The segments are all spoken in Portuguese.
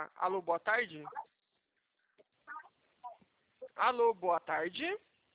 Alô, boa tarde? Alô, boa tarde.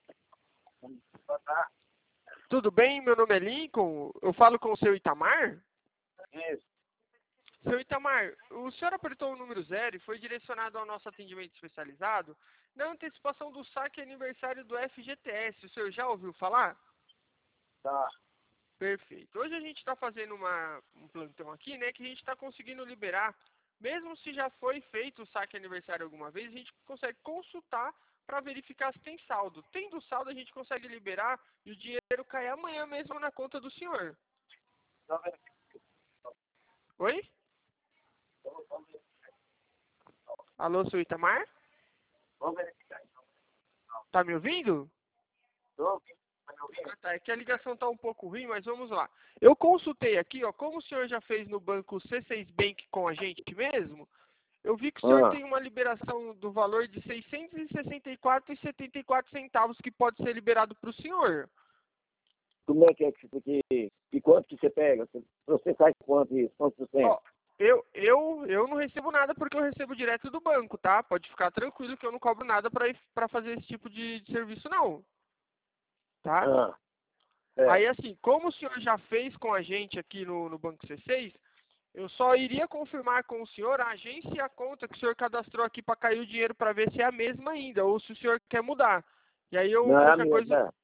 Tudo bem? Meu nome é Lincoln. Eu falo com o seu Itamar? Isso. Seu Itamar, o senhor apertou o número 0 e foi direcionado ao nosso atendimento especializado na antecipação do saque aniversário do FGTS. O senhor já ouviu falar? Tá. Perfeito. Hoje a gente está fazendo um plantão aqui, né, que a gente está conseguindo liberar, mesmo se já foi feito o saque aniversário alguma vez, a gente consegue consultar para verificar se tem saldo. Tendo saldo, a gente consegue liberar e o dinheiro cai amanhã mesmo na conta do senhor. Oi? Alô, seu Itamar? Vamos verificar então. Tá me ouvindo? Tô. Tá me ouvindo? Ah, tá, é que a ligação está um pouco ruim, mas vamos lá. Eu consultei aqui, ó, como o senhor já fez no banco C6 Bank com a gente mesmo, eu vi que o senhor tem uma liberação do valor de R$ 664,74 que pode ser liberado para o senhor. Como é que você que e quanto que você pega? Você faz quanto isso? Quanto por cento? Ó, eu não recebo nada porque eu recebo direto do banco, tá? Pode ficar tranquilo que eu não cobro nada para fazer esse tipo de serviço, não. Tá? Aí, assim, como o senhor já fez com a gente aqui no Banco C6, eu só iria confirmar com o senhor a agência e a conta que o senhor cadastrou aqui para cair o dinheiro para ver se é a mesma ainda, ou se o senhor quer mudar. E aí eu, Não, é a qualquer coisa... mesma.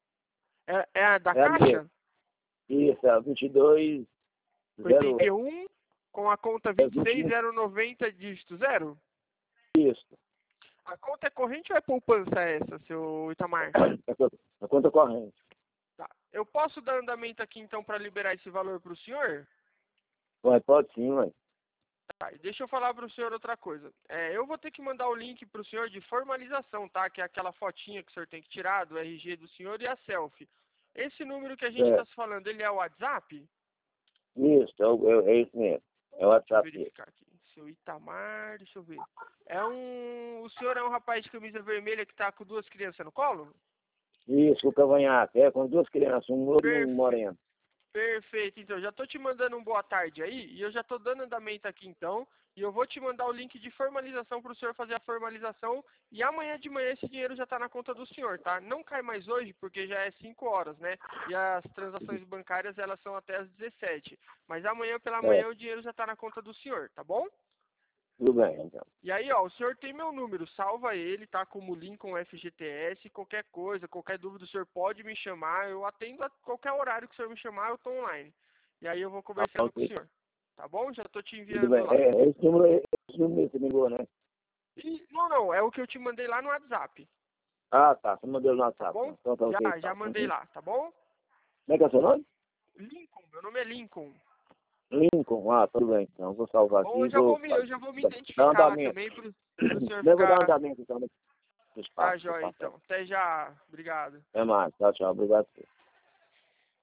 É a da É a Caixa? mesma. Isso, é 22, 0, 81, com a conta 26090, dígito 0? isso. A conta é corrente ou é poupança essa, seu Itamar? A conta corrente. Tá. Eu posso dar andamento aqui então para liberar esse valor para o senhor? Pode sim, mãe. Tá, e deixa eu falar para o senhor outra coisa. Eu vou ter que mandar o link para o senhor de formalização, tá? Que é aquela fotinha que o senhor tem que tirar do RG do senhor e a selfie. Esse número que a gente está se falando, ele é o WhatsApp? Isso, é isso mesmo. É o Deixa eu WhatsApp. verificar aqui. Seu Itamar, deixa eu ver. O senhor é um rapaz de camisa vermelha que está com 2 crianças no colo? Isso, o cavanhaque. É, com 2 crianças, um louro e um Perfeito. moreno. Perfeito, então já tô te mandando um boa tarde aí e eu já tô dando andamento aqui então e eu vou te mandar o link de formalização para o senhor fazer a formalização e amanhã de manhã esse dinheiro já está na conta do senhor, tá? Não cai mais hoje porque já é 5 horas, né? E as transações bancárias elas são até as 17, mas amanhã pela manhã o dinheiro já está na conta do senhor, tá bom? Tudo bem, então. E aí, ó, o senhor tem meu número, salva ele, tá? Como Lincoln FGTS, qualquer coisa, qualquer dúvida, o senhor pode me chamar, eu atendo a qualquer horário que o senhor me chamar, eu tô online. E aí eu vou conversando com o senhor, tá bom? Já tô te Tudo enviando bem. lá. Esse número que você me ligou, né? Não, é o que eu te mandei lá no WhatsApp, Ah, tá. Você mandou no tá WhatsApp. bom? Então, tá ok. Já Tá. mandei lá, tá bom? Como é que é o seu nome? Lincoln, meu nome é Lincoln. Lincoln. Ah, tudo bem. Então, vou salvar aqui Bom, e vou eu já vou me dar identificar lá andamento. também pro senhor Eu vou dar ficar... andamento, então, no espaço. Tá, joia, então. Até já. Obrigado. Até mais. Tchau, tchau. Obrigado.